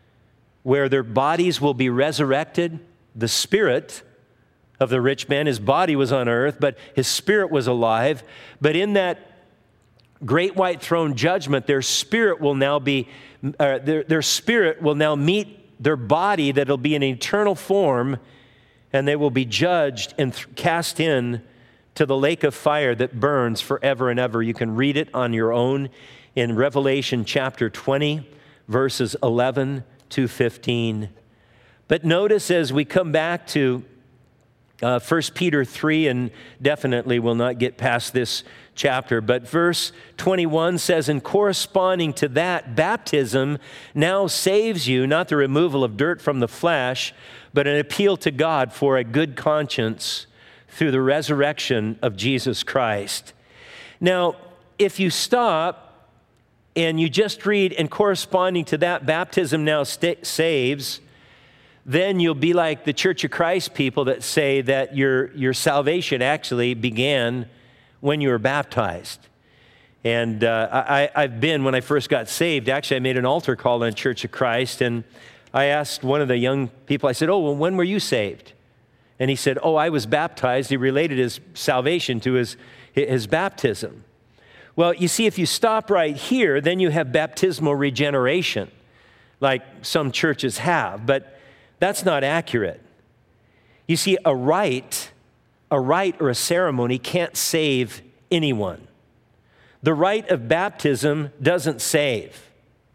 where their bodies will be resurrected. The spirit of the rich man, his body was on earth, but his spirit was alive. But in that great white throne judgment, their spirit will now be, uh, their, their spirit will now meet their body that'll be in eternal form, and they will be judged and th- cast in to the lake of fire that burns forever and ever. You can read it on your own in Revelation chapter twenty, verses eleven to fifteen. But notice as we come back to uh, First Peter three, and definitely will not get past this chapter, but verse twenty-one says, and corresponding to that, baptism now saves you, not the removal of dirt from the flesh, but an appeal to God for a good conscience through the resurrection of Jesus Christ. Now, if you stop and you just read, and corresponding to that, baptism now st- saves, then you'll be like the Church of Christ people that say that your, your salvation actually began when you were baptized. And uh, I, I've been, when I first got saved, actually I made an altar call in Church of Christ, and I asked one of the young people, I said, oh, well, when were you saved? And he said, oh, I was baptized. He related his salvation to his, his baptism. Well, you see, if you stop right here, then you have baptismal regeneration, like some churches have, but that's not accurate. You see, a rite, a rite or a ceremony can't save anyone. The rite of baptism doesn't save.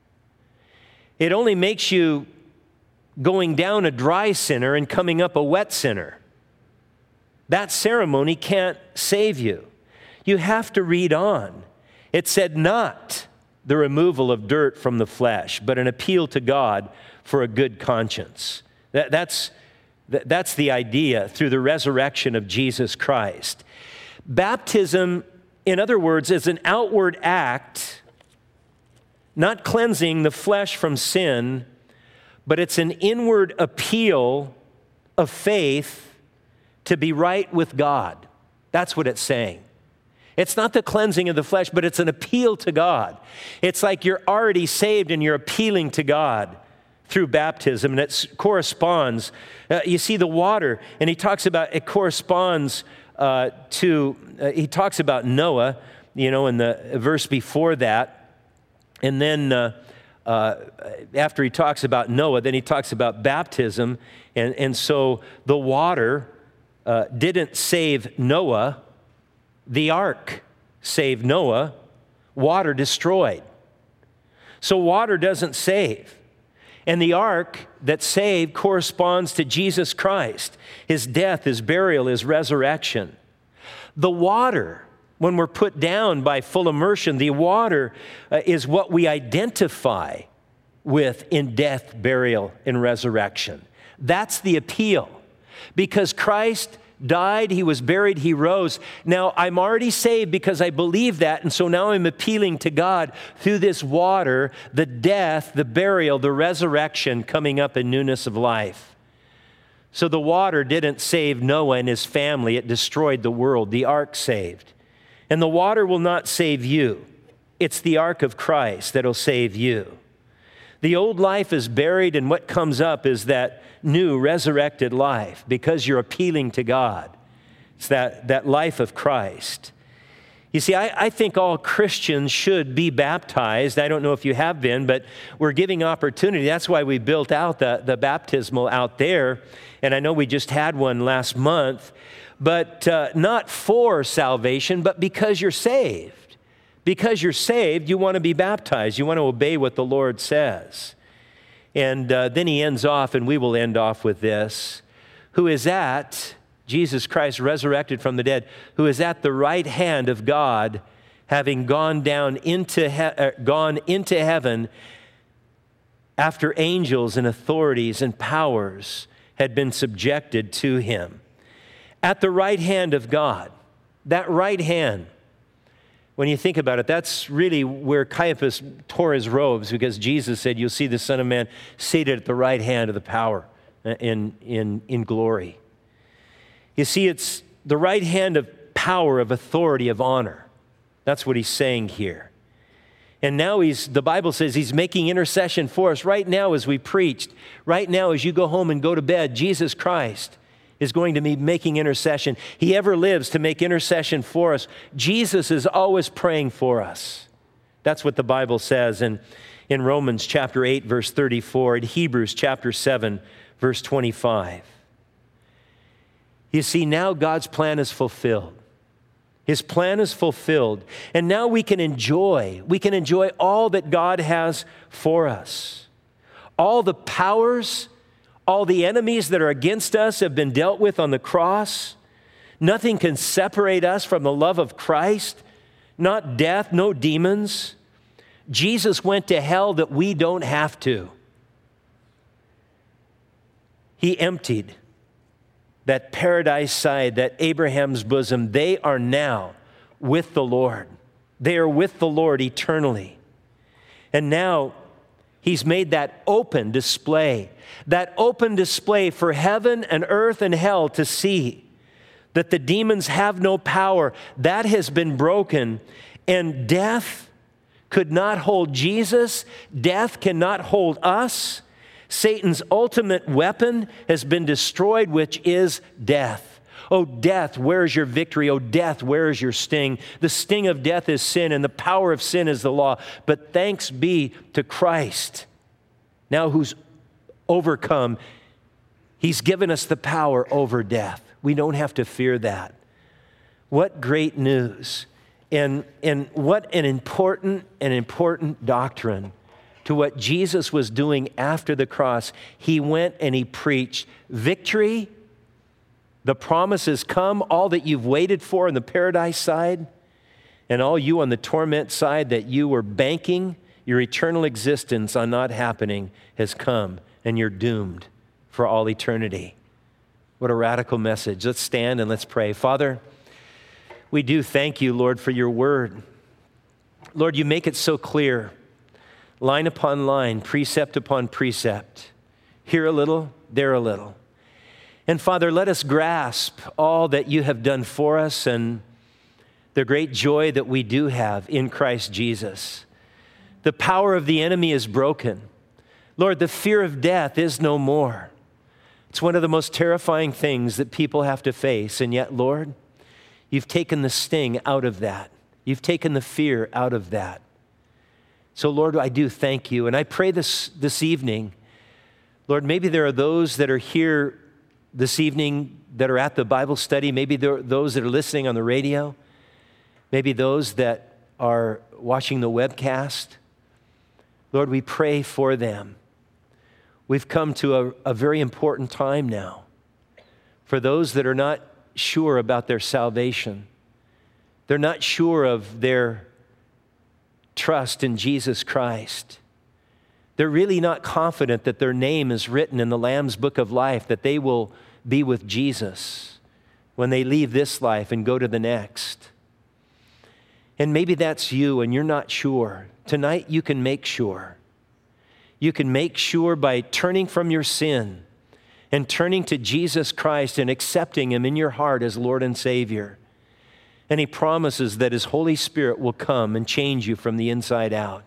It only makes you going down a dry sinner and coming up a wet sinner. That ceremony can't save you. You have to read on. It said not the removal of dirt from the flesh, but an appeal to God for a good conscience. That, that's, that, that's the idea through the resurrection of Jesus Christ. Baptism, in other words, is an outward act, not cleansing the flesh from sin, but it's an inward appeal of faith to be right with God. That's what it's saying. It's not the cleansing of the flesh, but it's an appeal to God. It's like you're already saved and you're appealing to God through baptism, and it corresponds. Uh, you see the water, and he talks about, it corresponds uh, to, uh, he talks about Noah, you know, in the verse before that, and then uh, Uh, after he talks about Noah, then he talks about baptism. And, and so the water uh, didn't save Noah. The ark saved Noah. Water destroyed. So water doesn't save. And the ark that saved corresponds to Jesus Christ, his death, his burial, his resurrection. The water, when we're put down by full immersion, the water uh, is what we identify with in death, burial, and resurrection. That's the appeal. Because Christ died, he was buried, he rose. Now, I'm already saved because I believe that, and so now I'm appealing to God through this water, the death, the burial, the resurrection coming up in newness of life. So the water didn't save Noah and his family, it destroyed the world. The ark saved. And the water will not save you. It's the ark of Christ that'll save you. The old life is buried, and what comes up is that new resurrected life because you're appealing to God. It's that, that life of Christ. You see, I, I think all Christians should be baptized. I don't know if you have been, but we're giving opportunity. That's why we built out the, the baptismal out there. And I know we just had one last month. But uh, not for salvation, but because you're saved. Because you're saved, you want to be baptized. You want to obey what the Lord says. And uh, then he ends off, and we will end off with this. Who is at, Jesus Christ resurrected from the dead, who is at the right hand of God, having gone down into, he- uh, gone into heaven after angels and authorities and powers had been subjected to him. At the right hand of God. That right hand, when you think about it, that's really where Caiaphas tore his robes, because Jesus said, you'll see the Son of Man seated at the right hand of the power in, in, in glory. You see, it's the right hand of power, of authority, of honor. That's what he's saying here. And now he's, the Bible says he's making intercession for us right now as we preached. Right now as you go home and go to bed, Jesus Christ is going to be making intercession. He ever lives to make intercession for us. Jesus is always praying for us. That's what the Bible says in, in Romans chapter eight, verse thirty-four, in Hebrews chapter seven, verse twenty-five. You see, now God's plan is fulfilled. His plan is fulfilled. And now we can enjoy, we can enjoy all that God has for us. All the powers, all the enemies that are against us have been dealt with on the cross. Nothing can separate us from the love of Christ. Not death, no demons. Jesus went to hell that we don't have to. He emptied that paradise side, that Abraham's bosom. They are now with the Lord. They are with the Lord eternally. And now He's made that open display, that open display for heaven and earth and hell to see that the demons have no power. That has been broken, and death could not hold Jesus. Death cannot hold us. Satan's ultimate weapon has been destroyed, which is death. Oh, death, where is your victory? Oh, death, where is your sting? The sting of death is sin, and the power of sin is the law. But thanks be to Christ, now who's overcome. He's given us the power over death. We don't have to fear that. What great news. And, and what an important, an important doctrine to what Jesus was doing after the cross. He went and He preached victory. The promises come, all that you've waited for on the paradise side, and all you on the torment side that you were banking your eternal existence on not happening has come, and you're doomed for all eternity. What a radical message. Let's stand and let's pray. Father, we do thank you, Lord, for your word. Lord, you make it so clear, line upon line, precept upon precept, here a little, there a little. And Father, let us grasp all that you have done for us and the great joy that we do have in Christ Jesus. The power of the enemy is broken. Lord, the fear of death is no more. It's one of the most terrifying things that people have to face. And yet, Lord, you've taken the sting out of that. You've taken the fear out of that. So, Lord, I do thank you. And I pray this, this evening, Lord, maybe there are those that are here this evening that are at the Bible study. Maybe there are those that are listening on the radio. Maybe those that are watching the webcast. Lord, we pray for them. We've come to a, a very important time now. For those that are not sure about their salvation, they're not sure of their trust in Jesus Christ. They're really not confident that their name is written in the Lamb's Book of Life, that they will be with Jesus when they leave this life and go to the next. And maybe that's you and you're not sure. Tonight you can make sure. You can make sure by turning from your sin and turning to Jesus Christ and accepting Him in your heart as Lord and Savior. And He promises that His Holy Spirit will come and change you from the inside out.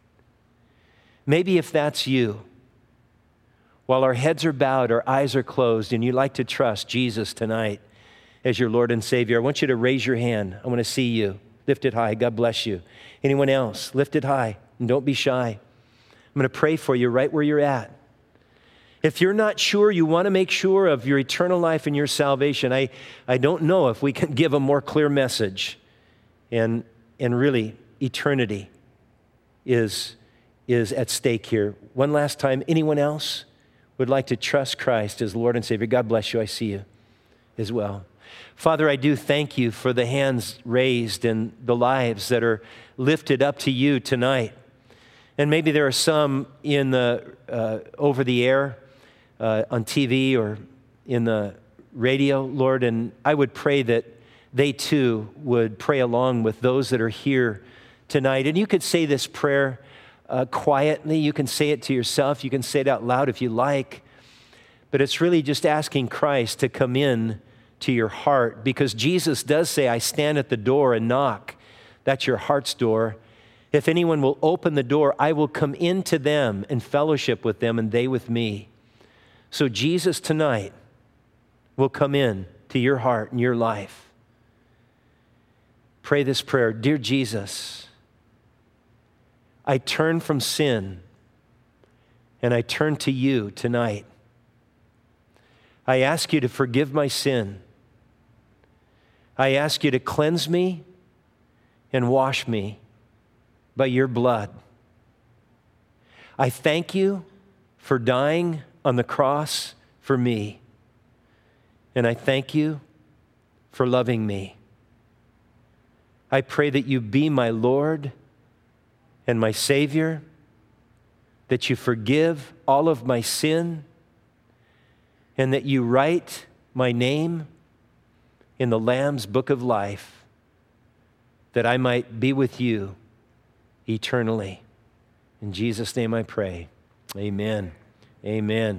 Maybe if that's you, while our heads are bowed, our eyes are closed, and you'd like to trust Jesus tonight as your Lord and Savior, I want you to raise your hand. I want to see you. Lift it high. God bless you. Anyone else? Lift it high and don't be shy. I'm going to pray for you right where you're at. If you're not sure, you want to make sure of your eternal life and your salvation, I, I don't know if we can give a more clear message. And, and really, eternity is, is at stake here. One last time, anyone else would like to trust Christ as Lord and Savior? God bless you. I see you as well. Father, I do thank you for the hands raised and the lives that are lifted up to you tonight. And maybe there are some in the uh, over the air, uh, on T V or in the radio, Lord, and I would pray that they too would pray along with those that are here tonight. And you could say this prayer uh, quietly. You can say it to yourself. You can say it out loud if you like. But it's really just asking Christ to come in to your heart, because Jesus does say, I stand at the door and knock. That's your heart's door. If anyone will open the door, I will come into them and fellowship with them and they with me. So Jesus, tonight, will come in to your heart and your life. Pray this prayer. Dear Jesus, I turn from sin and I turn to you tonight. I ask you to forgive my sin. I ask you to cleanse me and wash me by your blood. I thank you for dying on the cross for me. And I thank you for loving me. I pray that you be my Lord and my Savior, that you forgive all of my sin, and that you write my name in the Lamb's book of life, that I might be with you eternally. In Jesus' name I pray. Amen. Amen.